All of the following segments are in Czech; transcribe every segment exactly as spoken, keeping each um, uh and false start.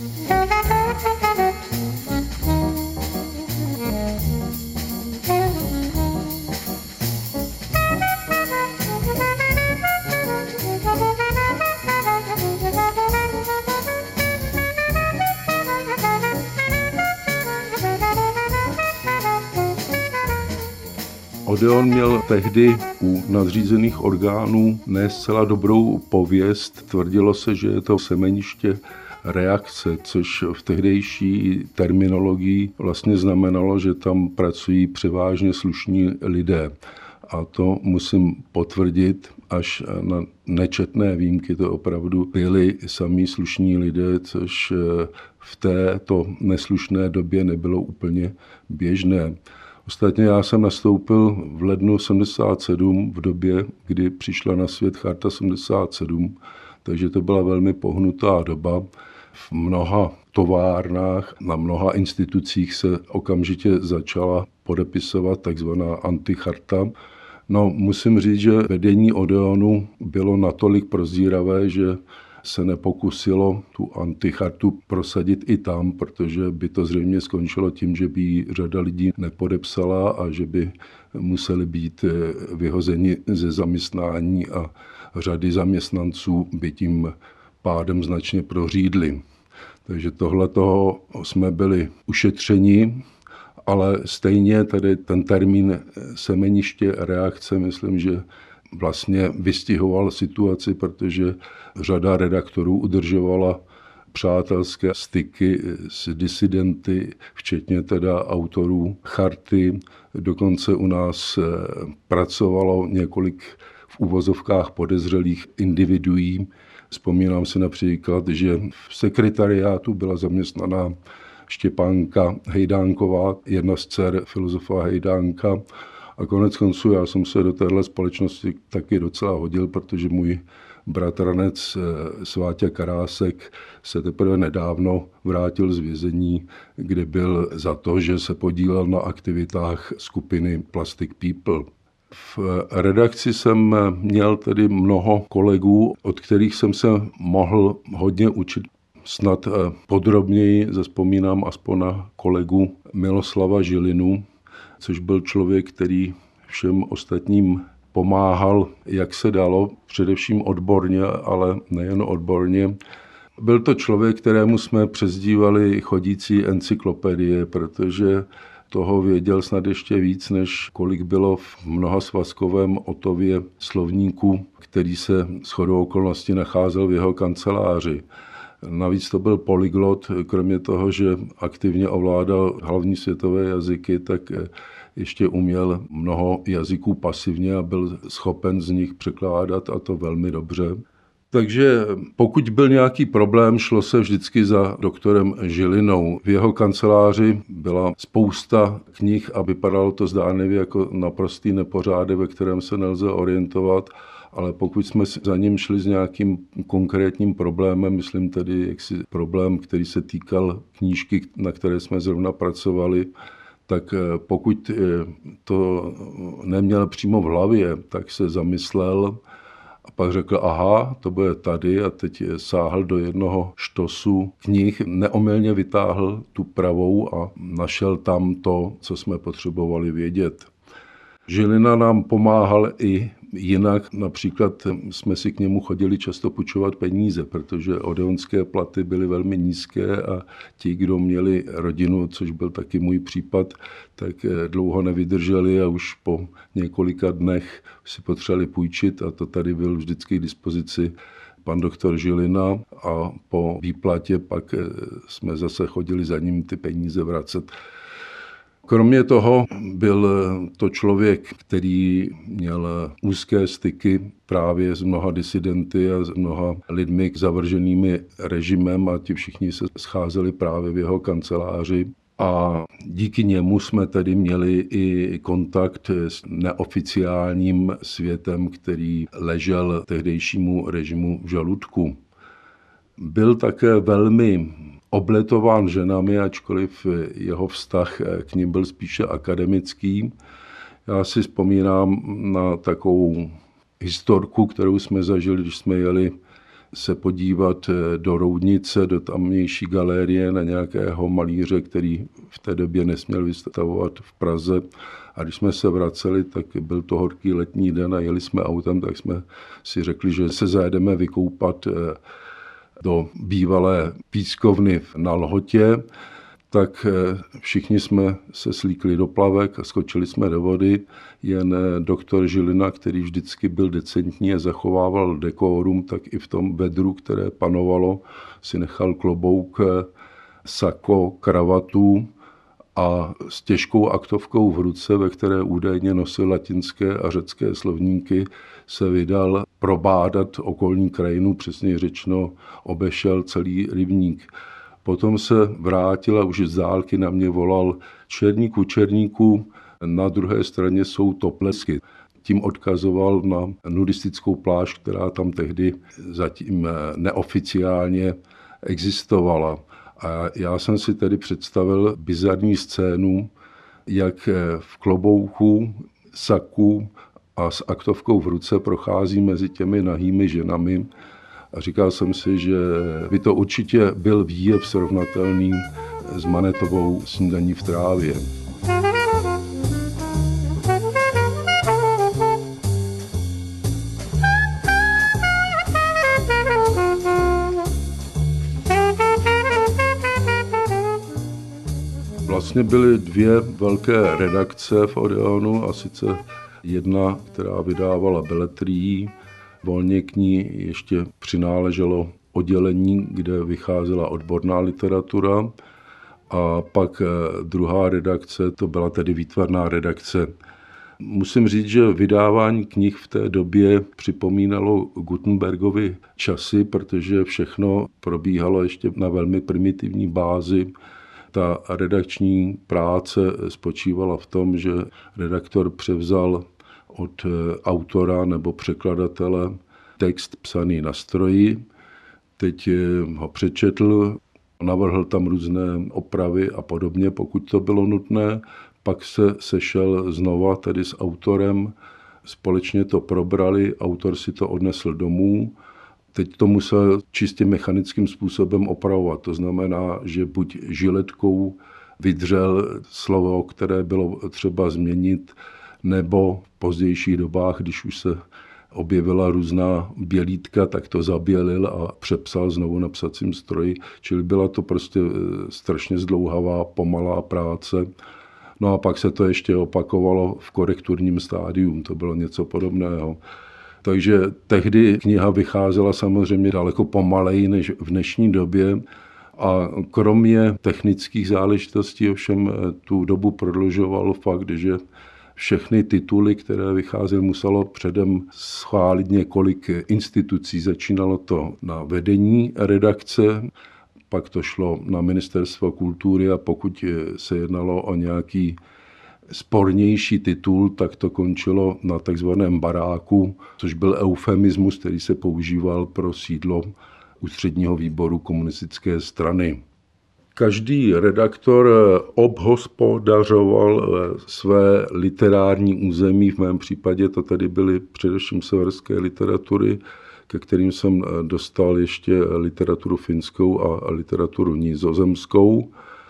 Odeon měl tehdy u nadřízených orgánů ne zcela dobrou pověst. Tvrdilo se, že je to semeniště reakce, což v tehdejší terminologii vlastně znamenalo, že tam pracují převážně slušní lidé. A to musím potvrdit, až na nečetné výjimky to opravdu byli samí slušní lidé, což v této neslušné době nebylo úplně běžné. Ostatně já jsem nastoupil v lednu sedmdesát sedm v době, kdy přišla na svět Charta sedmdesát sedm, takže to byla velmi pohnutá doba. V mnoha továrnách, na mnoha institucích se okamžitě začala podepisovat takzvaná anticharta. No, musím říct, že vedení Odeonu bylo natolik prozíravé, že se nepokusilo tu antichartu prosadit i tam, protože by to zřejmě skončilo tím, že by ji řada lidí nepodepsala a že by museli být vyhozeni ze zaměstnání a řady zaměstnanců by tím pádem značně prořídli. Takže tohle toho jsme byli ušetřeni, ale stejně tady ten termín semeniště reakce, myslím, že vlastně vystihoval situaci, protože řada redaktorů udržovala přátelské styky s disidenty, včetně teda autorů charty. Dokonce u nás pracovalo několik v uvozovkách podezřelých individuí. Vzpomínám si například, že v sekretariátu byla zaměstnaná Štěpánka Hejdánková, jedna z dcer filozofa Hejdánka. A konec konců já jsem se do téhle společnosti taky docela hodil, protože můj bratranec Sváťa Karásek se teprve nedávno vrátil z vězení, kde byl za to, že se podílel na aktivitách skupiny Plastic People. V redakci jsem měl tedy mnoho kolegů, od kterých jsem se mohl hodně učit. Snad podrobněji zazpomínám aspoň na kolegu Miloslava Žilinu, což byl člověk, který všem ostatním pomáhal, jak se dalo, především odborně, ale nejen odborně. Byl to člověk, kterému jsme přezdívali chodící encyklopedie, protože toho věděl snad ještě víc, než kolik bylo v mnohasvazkovém Otově slovníku, který se shodou okolností nacházel v jeho kanceláři. Navíc to byl polyglot, kromě toho, že aktivně ovládal hlavní světové jazyky, tak ještě uměl mnoho jazyků pasivně a byl schopen z nich překládat, a to velmi dobře. Takže pokud byl nějaký problém, šlo se vždycky za doktorem Žilinou. V jeho kanceláři byla spousta knih a vypadalo to zdánlivě jako naprostý nepořádek, ve kterém se nelze orientovat, ale pokud jsme za ním šli s nějakým konkrétním problémem, myslím tedy jaksi problém, který se týkal knížky, na které jsme zrovna pracovali, tak pokud to neměl přímo v hlavě, tak se zamyslel a pak řekl, aha, to bude tady, a teď sáhl do jednoho štosu knih, neomylně vytáhl tu pravou a našel tam to, co jsme potřebovali vědět. Žilina nám pomáhal i jinak, například jsme si k němu chodili často půjčovat peníze, protože odeonské platy byly velmi nízké a ti, kdo měli rodinu, což byl taky můj případ, tak dlouho nevydrželi a už po několika dnech si potřebovali půjčit, a to tady byl vždycky k dispozici pan doktor Žilina a po výplatě pak jsme zase chodili za ním ty peníze vracet. Kromě toho byl to člověk, který měl úzké styky právě s mnoha disidenty a s mnoha lidmi zavrženými režimem, a ti všichni se scházeli právě v jeho kanceláři. A díky němu jsme tedy měli i kontakt s neoficiálním světem, který ležel tehdejšímu režimu v žaludku. Byl také velmi obletován ženami, ačkoliv jeho vztah k nim byl spíše akademický. Já si vzpomínám na takovou historku, kterou jsme zažili, když jsme jeli se podívat do Roudnice, do tamnější galerie na nějakého malíře, který v té době nesměl vystavovat v Praze. A když jsme se vraceli, tak byl to horký letní den a jeli jsme autem, tak jsme si řekli, že se zajedeme vykoupat do bývalé pískovny na Lhotě. Tak všichni jsme se slíkli do plavek a skočili jsme do vody. Jen doktor Žilina, který vždycky byl decentní a zachovával dekorum, tak i v tom vedru, které panovalo, si nechal klobouk, sako, kravatu a s těžkou aktovkou v ruce, ve které údajně nosil latinské a řecké slovníky, se vydal probádat okolní krajinu, přesně řečeno obešel celý rybník. Potom se vrátil a už z dálky na mě volal: Černíku, Černíku, na druhé straně jsou Toplesky. Tím odkazoval na nudistickou pláž, která tam tehdy zatím neoficiálně existovala. A já jsem si tedy představil bizarní scénu, jak v klobouku, saku a s aktovkou v ruce prochází mezi těmi nahými ženami. A říkal jsem si, že by to určitě byl výjev srovnatelný s Manetovou Snídaní v trávě. Vlastně byly dvě velké redakce v Odeonu, a sice jedna, která vydávala beletrii. Volně k ní ještě přináleželo oddělení, kde vycházela odborná literatura, a pak druhá redakce, to byla tedy výtvarná redakce. Musím říct, že vydávání knih v té době připomínalo Gutenbergovy časy, protože všechno probíhalo ještě na velmi primitivní bázi. Ta redakční práce spočívala v tom, že redaktor převzal od autora nebo překladatele text psaný na stroji, teď ho přečetl, navrhl tam různé opravy a podobně, pokud to bylo nutné, pak se sešel znova tedy s autorem, společně to probrali, autor si to odnesl domů, teď to musel čistě mechanickým způsobem opravovat, to znamená, že buď žiletkou vydřel slovo, které bylo třeba změnit, nebo v pozdějších dobách, když už se objevila různá bělítka, tak to zabělil a přepsal znovu na psacím stroji. Čili byla to prostě strašně zdlouhavá, pomalá práce. No a pak se to ještě opakovalo v korekturním stádiu, to bylo něco podobného. Takže tehdy kniha vycházela samozřejmě daleko pomaleji než v dnešní době. A kromě technických záležitostí ovšem tu dobu prodlužoval fakt, že všechny tituly, které vycházely, muselo předem schválit několik institucí. Začínalo to na vedení redakce, pak to šlo na Ministerstvo kultury a pokud se jednalo o nějaký spornější titul, tak to končilo na takzvaném baráku, což byl eufemismus, který se používal pro sídlo ústředního výboru komunistické strany. Každý redaktor obhospodařoval své literární území, v mém případě to tady byly především severské literatury, ke kterým jsem dostal ještě literaturu finskou a literaturu nizozemskou,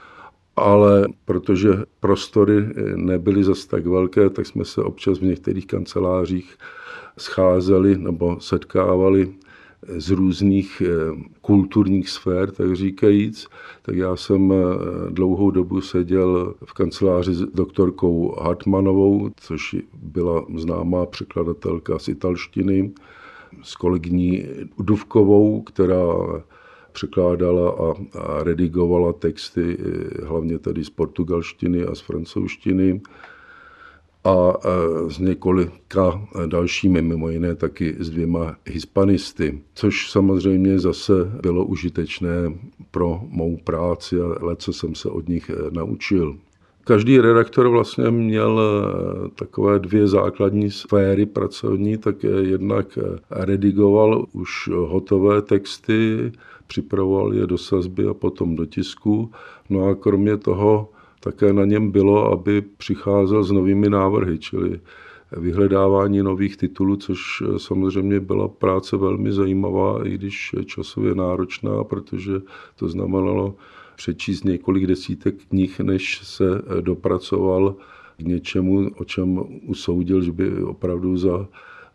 ale protože prostory nebyly zas tak velké, tak jsme se občas v některých kancelářích scházeli nebo setkávali z různých kulturních sfér, tak říkajíc. Tak já jsem dlouhou dobu seděl v kanceláři s doktorkou Hartmanovou, což byla známá překladatelka z italštiny, s kolegyní Duvkovou, která překládala a, a redigovala texty, hlavně tady z portugalštiny a z francouzštiny, a s několika dalšími, mimo jiné taky s dvěma hispanisty, což samozřejmě zase bylo užitečné pro mou práci a leco jsem se od nich naučil. Každý redaktor vlastně měl takové dvě základní sféry pracovní, tak jednak redigoval už hotové texty, připravoval je do sazby a potom do tisku. No a kromě toho také na něm bylo, aby přicházel s novými návrhy, čili vyhledávání nových titulů, což samozřejmě byla práce velmi zajímavá, i když časově náročná, protože to znamenalo přečíst několik desítek knih, než se dopracoval k něčemu, o čem usoudil, že by opravdu za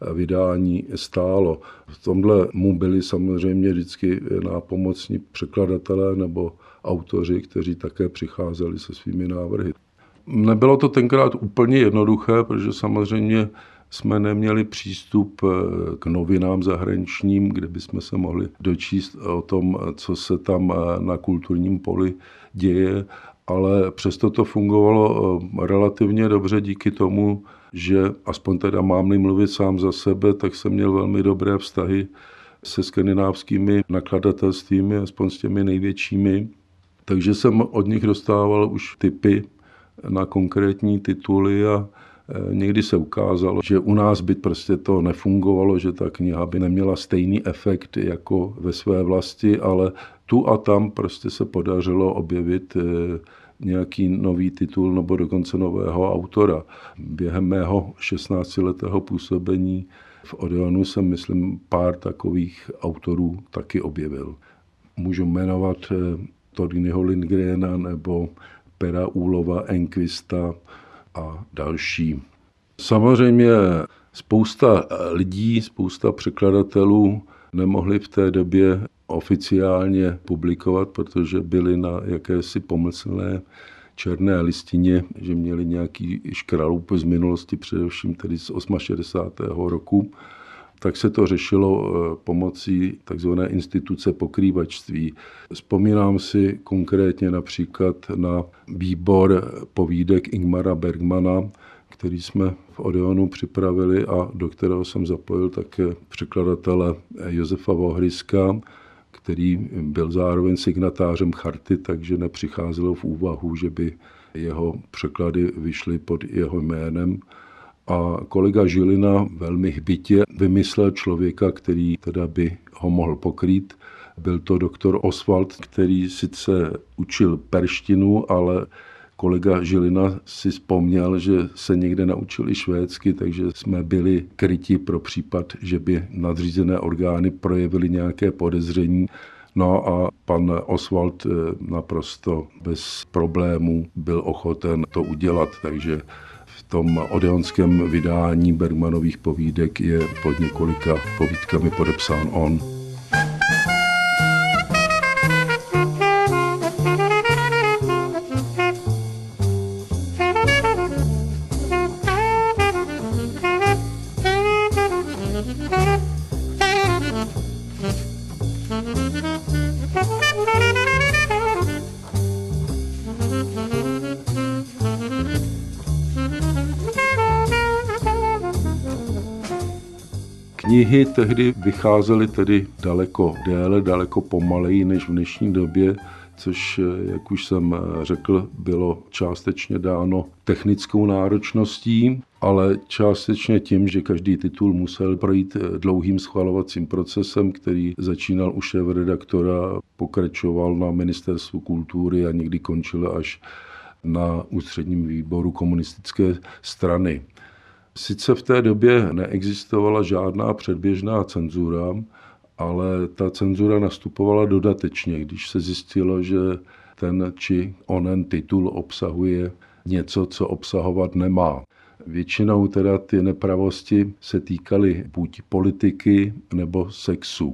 vydání stálo. V tomhle mu byli samozřejmě vždycky nápomocní překladatelé nebo autoři, kteří také přicházeli se svými návrhy. Nebylo to tenkrát úplně jednoduché, protože samozřejmě jsme neměli přístup k novinám zahraničním, kde bychom se mohli dočíst o tom, co se tam na kulturním poli děje, ale přesto to fungovalo relativně dobře díky tomu, že aspoň teda mám-li mluvit sám za sebe, tak jsem měl velmi dobré vztahy se skandinávskými nakladatelstvími, aspoň s těmi největšími. Takže jsem od nich dostával už tipy na konkrétní tituly a někdy se ukázalo, že u nás by prostě to nefungovalo, že ta kniha by neměla stejný efekt jako ve své vlasti, ale tu a tam prostě se podařilo objevit nějaký nový titul nebo dokonce nového autora. Během mého šestnáctiletého působení v Odeonu jsem, myslím, pár takových autorů taky objevil. Můžu jmenovat Torgnyho Lindgrena nebo Pera Úlova, Enquista a další. Samozřejmě spousta lidí, spousta překladatelů nemohli v té době oficiálně publikovat, protože byli na jakési pomyslné černé listině, že měli nějaký škraloup z minulosti, především tedy z šedesátého osmého roku. Tak se to řešilo pomocí takzvané instituce pokrývačství. Vzpomínám si konkrétně například na výbor povídek Ingmara Bergmana, který jsme v Odeonu připravili a do kterého jsem zapojil také překladatele Josefa Vohryska, který byl zároveň signatářem charty, takže nepřicházelo v úvahu, že by jeho překlady vyšly pod jeho jménem. A kolega Žilina velmi hbitě vymyslel člověka, který teda by ho mohl pokrýt. Byl to doktor Oswald, který sice učil perštinu, ale kolega Žilina si vzpomněl, že se někde naučil i švédsky, takže jsme byli kryti pro případ, že by nadřízené orgány projevily nějaké podezření. No a pan Oswald naprosto bez problémů byl ochoten to udělat, takže v tom odeonském vydání Bergmanových povídek je pod několika povídkami podepsán on. Knihy tehdy vycházely tedy daleko déle, daleko pomaleji než v dnešní době, což, jak už jsem řekl, bylo částečně dáno technickou náročností, ale částečně tím, že každý titul musel projít dlouhým schvalovacím procesem, který začínal u šéfredaktora, pokračoval na Ministerstvu kultury a někdy končil až na ústředním výboru komunistické strany. Sice v té době neexistovala žádná předběžná cenzura, ale ta cenzura nastupovala dodatečně, když se zjistilo, že ten či onen titul obsahuje něco, co obsahovat nemá. Většinou teda ty nepravosti se týkaly buď politiky nebo sexu.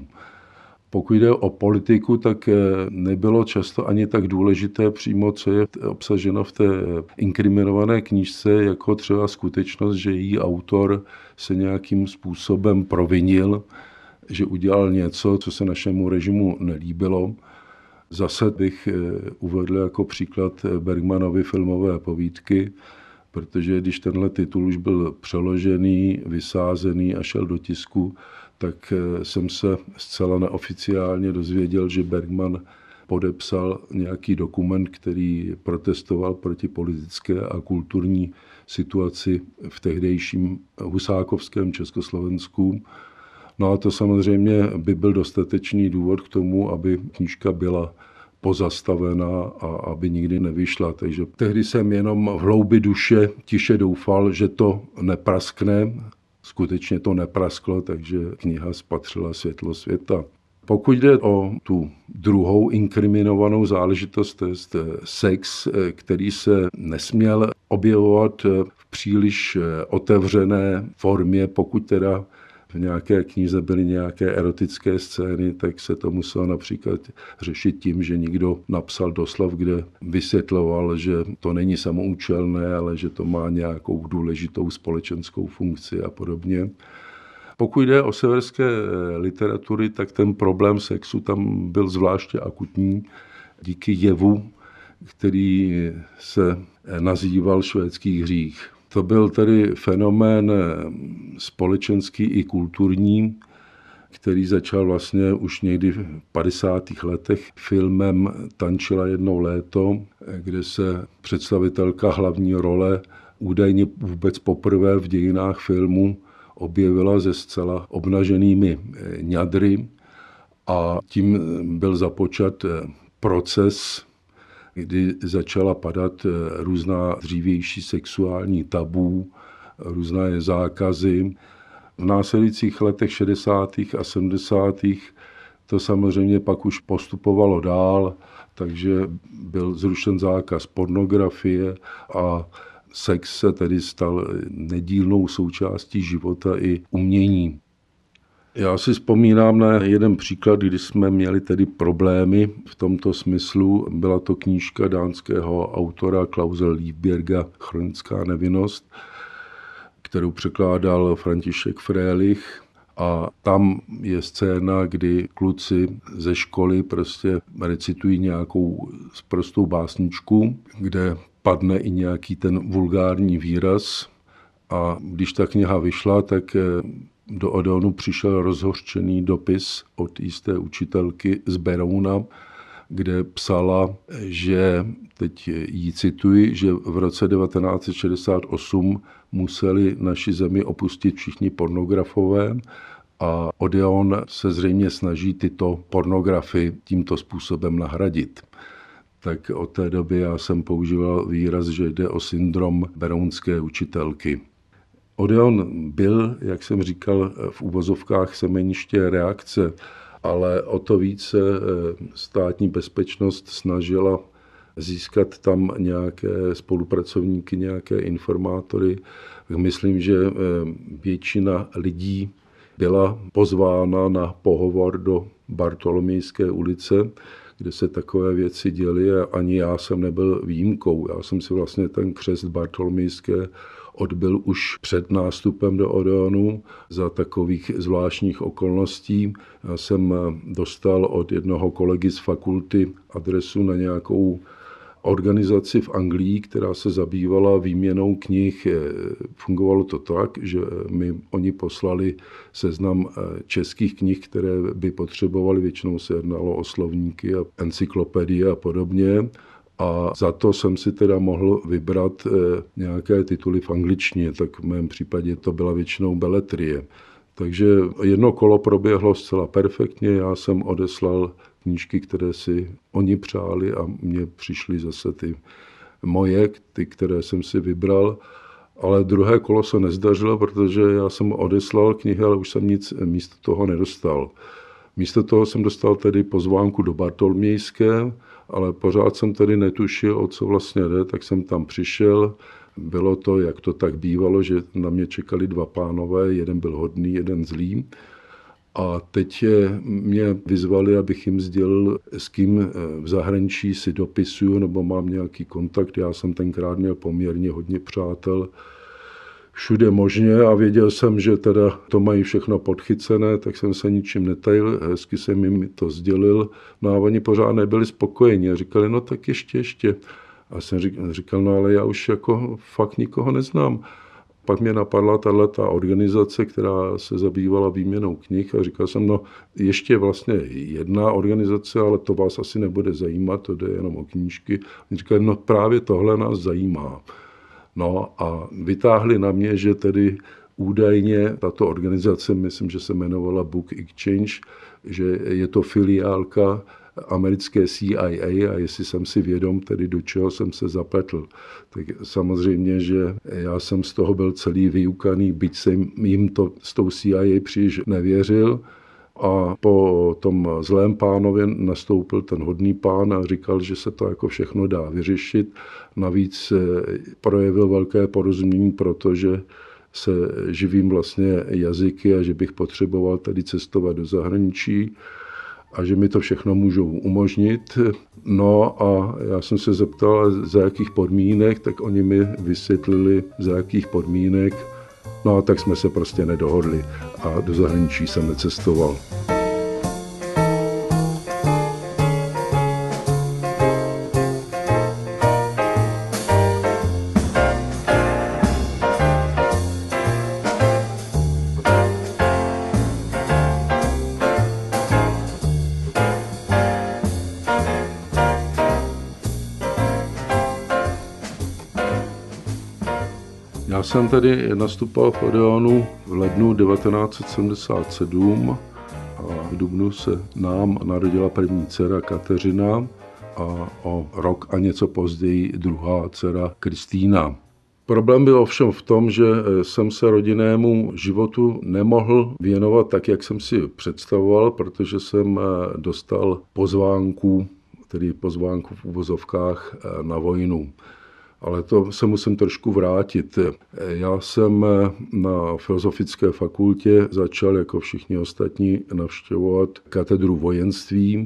Pokud jde o politiku, tak nebylo často ani tak důležité přímo, co je obsaženo v té inkriminované knížce, jako třeba skutečnost, že její autor se nějakým způsobem provinil, že udělal něco, co se našemu režimu nelíbilo. Zase bych uvedl jako příklad Bergmanovy filmové povídky, protože když tenhle titul už byl přeložený, vysázený a šel do tisku, tak jsem se zcela neoficiálně dozvěděl, že Bergman podepsal nějaký dokument, který protestoval proti politické a kulturní situaci v tehdejším husákovském Československu. No a to samozřejmě by byl dostatečný důvod k tomu, aby knížka byla pozastavena a aby nikdy nevyšla. Takže tehdy jsem jenom v hloubi duše tiše doufal, že to nepraskne. Skutečně to neprasklo, takže kniha spatřila světlo světa. Pokud jde o tu druhou inkriminovanou záležitost, to je sex, který se nesměl objevovat v příliš otevřené formě, pokud teda v nějaké knize byly nějaké erotické scény, tak se to muselo například řešit tím, že někdo napsal doslov, kde vysvětloval, že to není samoučelné, ale že to má nějakou důležitou společenskou funkci a podobně. Pokud jde o severské literatury, tak ten problém sexu tam byl zvláště akutní díky jevu, který se nazýval švédský hřích. To byl tedy fenomén společenský i kulturní, který začal vlastně už někdy v padesátých letech filmem Tančila jednou léto, kde se představitelka hlavní role údajně vůbec poprvé v dějinách filmu objevila se zcela obnaženými ňadry a tím byl započat proces, kdy začala padat různá dřívější sexuální tabů, různé zákazy. V následujících letech šedesátých a sedmdesátých to samozřejmě pak už postupovalo dál, takže byl zrušen zákaz pornografie a sex se tedy stal nedílnou součástí života i umění. Já si vzpomínám na jeden příklad, kdy jsme měli tedy problémy v tomto smyslu. Byla to knížka dánského autora Klause Livbjerga Chronická nevinnost, kterou překládal František Frölich. A tam je scéna, kdy kluci ze školy prostě recitují nějakou prostou básničku, kde padne i nějaký ten vulgární výraz. A když ta kniha vyšla, tak do Odeonu přišel rozhořčený dopis od jisté učitelky z Berouna, kde psala, že, teď ji cituji, že v roce devatenáct set šedesát osm museli naši zemi opustit všichni pornografové a Odeon se zřejmě snaží tyto pornografy tímto způsobem nahradit. Tak od té doby já jsem používal výraz, že jde o syndrom berounské učitelky. Odeon byl, jak jsem říkal, v uvozovkách semeniště reakce, ale o to více státní bezpečnost snažila získat tam nějaké spolupracovníky, nějaké informátory. Myslím, že většina lidí byla pozvána na pohovor do Bartolomejské ulice, kde se takové věci děly a ani já jsem nebyl výjimkou. Já jsem si vlastně ten křest Bartolomejské odbyl už před nástupem do Odeonu za takových zvláštních okolností. Já jsem dostal od jednoho kolegy z fakulty adresu na nějakou organizaci v Anglii, která se zabývala výměnou knih. Fungovalo to tak, že mi oni poslali seznam českých knih, které by potřebovali. Většinou se jednalo o slovníky a encyklopedie a podobně. A za to jsem si teda mohl vybrat nějaké tituly v angličtině, tak v mém případě to byla většinou beletrie. Takže jedno kolo proběhlo zcela perfektně, já jsem odeslal knížky, které si oni přáli a mně přišly zase ty moje, ty, které jsem si vybral. Ale druhé kolo se nezdařilo, protože já jsem odeslal knihy, ale už jsem nic místo toho nedostal. Místo toho jsem dostal tedy pozvánku do Bartolmějské, ale pořád jsem tedy netušil, o co vlastně jde, tak jsem tam přišel. Bylo to, jak to tak bývalo, že na mě čekali dva pánové, jeden byl hodný, jeden zlý. A teď mě vyzvali, abych jim sdělil, s kým v zahraničí si dopisuju nebo mám nějaký kontakt. Já jsem tenkrát měl poměrně hodně přátel všude možně a věděl jsem, že teda to mají všechno podchycené, tak jsem se ničím netajil, hezky jsem jim to sdělil. No a oni pořád nebyli spokojeni a říkali, no tak ještě, ještě. A jsem říkal, no ale já už jako fakt nikoho neznám. Pak mě napadla tato organizace, která se zabývala výměnou knih a říkal jsem, no ještě vlastně jedna organizace, ale to vás asi nebude zajímat, to jde jenom o knížky. Oni říkali, no právě tohle nás zajímá. No a vytáhli na mě, že tedy údajně tato organizace, myslím, že se jmenovala Book Exchange, že je to filiálka americké C I A a jestli jsem si vědom tedy, do čeho jsem se zapletl. Tak samozřejmě, že já jsem z toho byl celý vyukaný, byť jsem jim to s tou C I A příliš nevěřil. A po tom zlém pánovi nastoupil ten hodný pán a říkal, že se to jako všechno dá vyřešit. Navíc projevil velké porozumění, protože se živím vlastně jazyky a že bych potřeboval tady cestovat do zahraničí a že mi to všechno můžou umožnit. No a já jsem se zeptal, za jakých podmínek, tak oni mi vysvětlili, za jakých podmínek. No a tak jsme se prostě nedohodli a do zahraničí jsem necestoval. Já jsem tady nastupoval v Odeonu v lednu devatenáct set sedmdesát sedm a v dubnu se nám narodila první dcera Kateřina a o rok a něco později druhá dcera Kristýna. Problém byl ovšem v tom, že jsem se rodinnému životu nemohl věnovat tak, jak jsem si představoval, protože jsem dostal pozvánku, tedy pozvánku v uvozovkách na vojnu. Ale to se musím trošku vrátit. Já jsem na Filozofické fakultě začal jako všichni ostatní navštěvovat katedru vojenství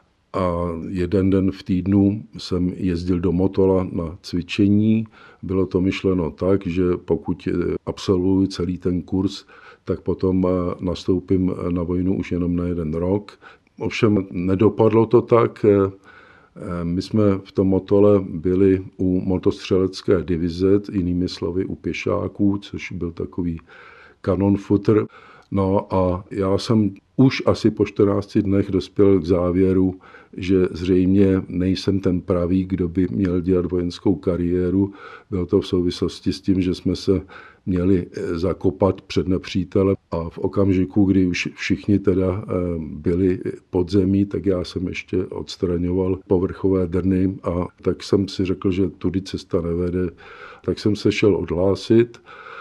a jeden den v týdnu jsem jezdil do Motola na cvičení. Bylo to myšleno tak, že pokud absolvuji celý ten kurz, tak potom nastoupím na vojnu už jenom na jeden rok. Ovšem nedopadlo to tak. My jsme v tom Motole byli u motostřelecké divize, jinými slovy u pěšáků, což byl takový kanonfutr. No a já jsem už asi po čtrnácti dnech dospěl k závěru, že zřejmě nejsem ten pravý, kdo by měl dělat vojenskou kariéru. Bylo to v souvislosti s tím, že jsme se měli zakopat před nepřítelem a v okamžiku, kdy už všichni teda byli pod zemí, tak já jsem ještě odstraňoval povrchové drny a tak jsem si řekl, že tudy cesta nevede. Tak jsem se šel odhlásit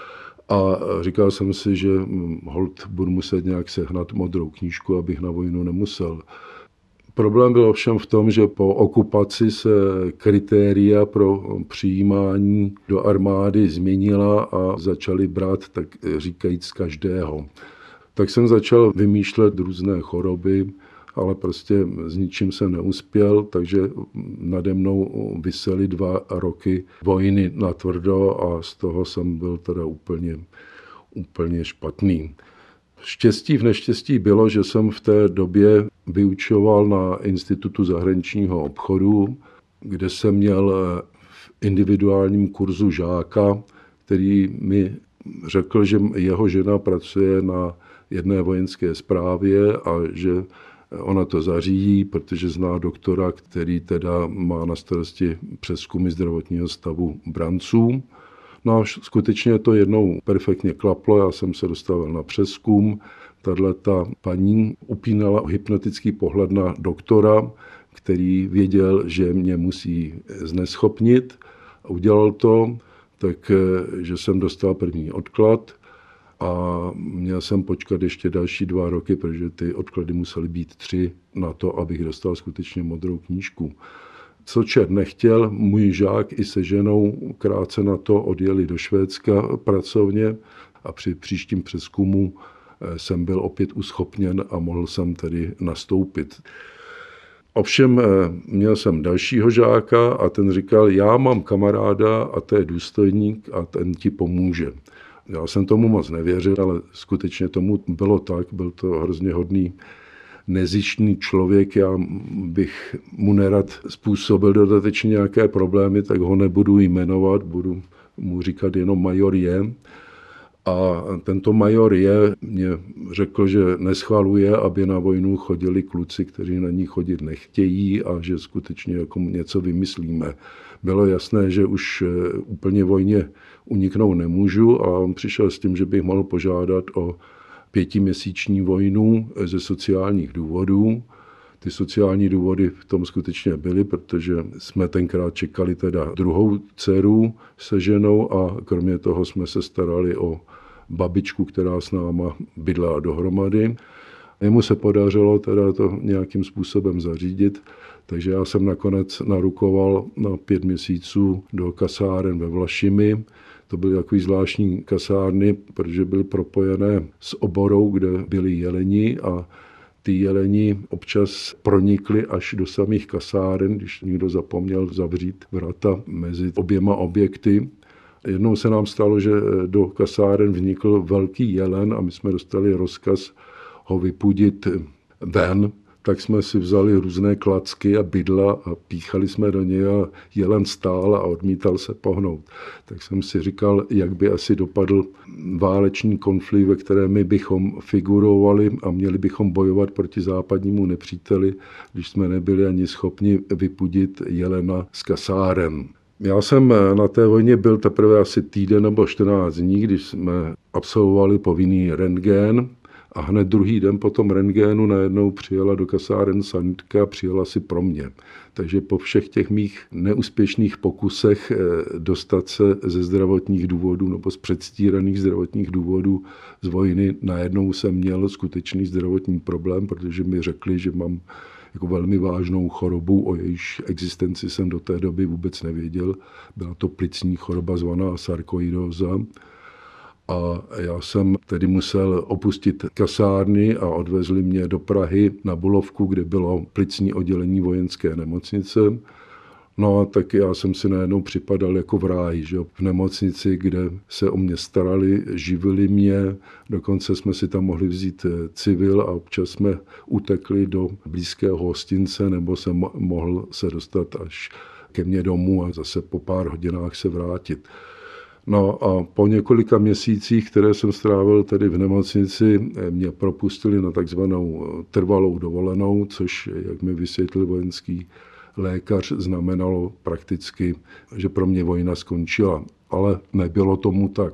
a říkal jsem si, že holt budu muset nějak sehnat modrou knížku, abych na vojnu nemusel. Problém byl ovšem v tom, že po okupaci se kritéria pro přijímání do armády změnila a začali brát, tak říkajíc, každého. Tak jsem začal vymýšlet různé choroby, ale prostě s ničím jsem neuspěl, takže nade mnou visely dva roky vojny natvrdo a z toho jsem byl teda úplně, úplně špatný. Štěstí v neštěstí bylo, že jsem v té době vyučoval na Institutu zahraničního obchodu, kde jsem měl v individuálním kurzu žáka, který mi řekl, že jeho žena pracuje na jedné vojenské správě a že ona to zařídí, protože zná doktora, který teda má na starosti přezkumy zdravotního stavu branců. No a skutečně to jednou perfektně klaplo, já jsem se dostavil na přezkum, tato paní upínala hypnotický pohled na doktora, který věděl, že mě musí zneschopnit a udělal to, takže jsem dostal první odklad a měl jsem počkat ještě další dva roky, protože ty odklady musely být tři na to, abych dostal skutečně modrou knížku. Co čert nechtěl, můj žák i se ženou krátce na to odjeli do Švédska pracovně a při příštím přezkumu jsem byl opět uschopněn a mohl jsem tedy nastoupit. Ovšem měl jsem dalšího žáka a ten říkal, já mám kamaráda a to je důstojník a ten ti pomůže. Já jsem tomu moc nevěřil, ale skutečně tomu bylo tak, byl to hrozně hodný nezištný člověk, já bych mu nerad způsobil dodatečně nějaké problémy, tak ho nebudu jmenovat, budu mu říkat jenom major je. A tento major je mě řekl, že neschvaluje, aby na vojnu chodili kluci, kteří na ní chodit nechtějí a že skutečně jako něco vymyslíme. Bylo jasné, že už úplně vojně uniknout nemůžu a on přišel s tím, že bych mohl požádat o pětiměsíční vojnu ze sociálních důvodů. Ty sociální důvody v tom skutečně byly, protože jsme tenkrát čekali teda druhou dceru se ženou a kromě toho jsme se starali o babičku, která s náma bydlela dohromady. Jemu se podařilo teda to nějakým způsobem zařídit, takže já jsem nakonec narukoval na pět měsíců do kasáren ve Vlašimi. To byly takový zvláštní kasárny, protože byly propojené s oborou, kde byli jeleni a ty jeleni občas pronikly až do samých kasáren, když někdo zapomněl zavřít vrata mezi oběma objekty. Jednou se nám stalo, že do kasáren vnikl velký jelen a my jsme dostali rozkaz ho vypudit ven, tak jsme si vzali různé klacky a bydla a píchali jsme do něj a jelen stál a odmítal se pohnout. Tak jsem si říkal, jak by asi dopadl válečný konflikt, ve kterém my bychom figurovali a měli bychom bojovat proti západnímu nepříteli, když jsme nebyli ani schopni vypudit jelena z kasáren. Já jsem na té vojně byl teprve asi týden nebo čtrnáct dní, když jsme absolvovali povinný rentgen. A hned druhý den po tom rentgenu najednou přijela do kasáren sanitka a přijela si pro mě. Takže po všech těch mých neúspěšných pokusech dostat se ze zdravotních důvodů nebo z předstíraných zdravotních důvodů z vojny, najednou jsem měl skutečný zdravotní problém, protože mi řekli, že mám jako velmi vážnou chorobu, o jejíž existenci jsem do té doby vůbec nevěděl. Byla to plicní choroba zvaná sarkoidóza. A já jsem tedy musel opustit kasárny a odvezli mě do Prahy na Bulovku, kde bylo plicní oddělení vojenské nemocnice. No a tak já jsem si najednou připadal jako v ráji, že? V nemocnici, kde se o mě starali, živili mě, dokonce jsme si tam mohli vzít civil a občas jsme utekli do blízkého hostince, nebo jsem mohl se dostat až ke mně domů a zase po pár hodinách se vrátit. No a po několika měsících, které jsem strávil tady v nemocnici, mě propustili na takzvanou trvalou dovolenou, což, jak mi vysvětlil vojenský lékař, znamenalo prakticky, že pro mě vojna skončila. Ale nebylo tomu tak.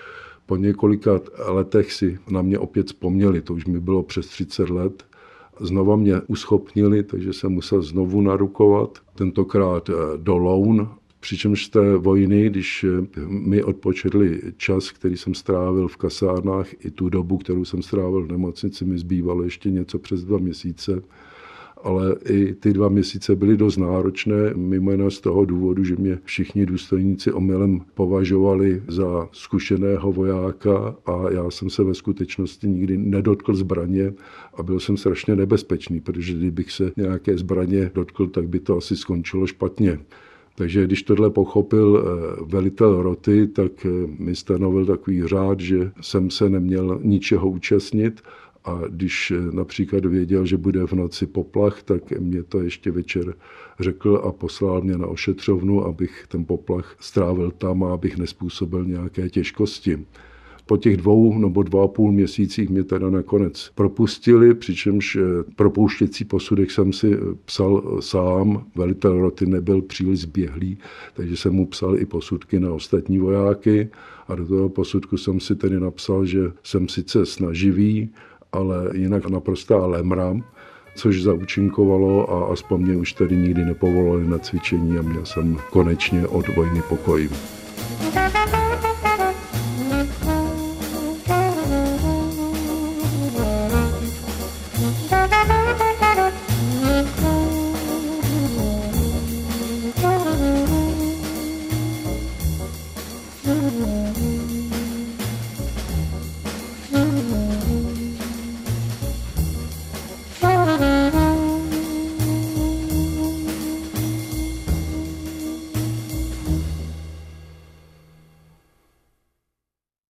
Po několika letech si na mě opět vzpomněli, to už mi bylo přes třicet let. Znova mě uschopnili, takže jsem musel znovu narukovat, tentokrát do Loun. Přičemž z té vojny, když mi odpočetli čas, který jsem strávil v kasárnách, i tu dobu, kterou jsem strávil v nemocnici, mi zbývalo ještě něco přes dva měsíce. Ale i ty dva měsíce byly dost náročné, mimo jiné z toho důvodu, že mě všichni důstojníci omylem považovali za zkušeného vojáka a já jsem se ve skutečnosti nikdy nedotkl zbraně a byl jsem strašně nebezpečný, protože kdybych se nějaké zbraně dotkl, tak by to asi skončilo špatně. Takže když tohle pochopil velitel roty, tak mi stanovil takový řád, že jsem se neměl ničeho účastnit a když například věděl, že bude v noci poplach, tak mě to ještě večer řekl a poslal mě na ošetřovnu, abych ten poplach strávil tam a abych nespůsobil nějaké těžkosti. Po těch dvou nebo dva a půl měsících mě teda nakonec propustili, přičemž propouštěcí posudek jsem si psal sám. Velitel roty nebyl příliš zběhlý, takže jsem mu psal i posudky na ostatní vojáky a do toho posudku jsem si tedy napsal, že jsem sice snaživý, ale jinak naprostá lemra, což zaúčinkovalo a aspoň mě už tady nikdy nepovolali na cvičení a měl jsem konečně od vojny pokoj.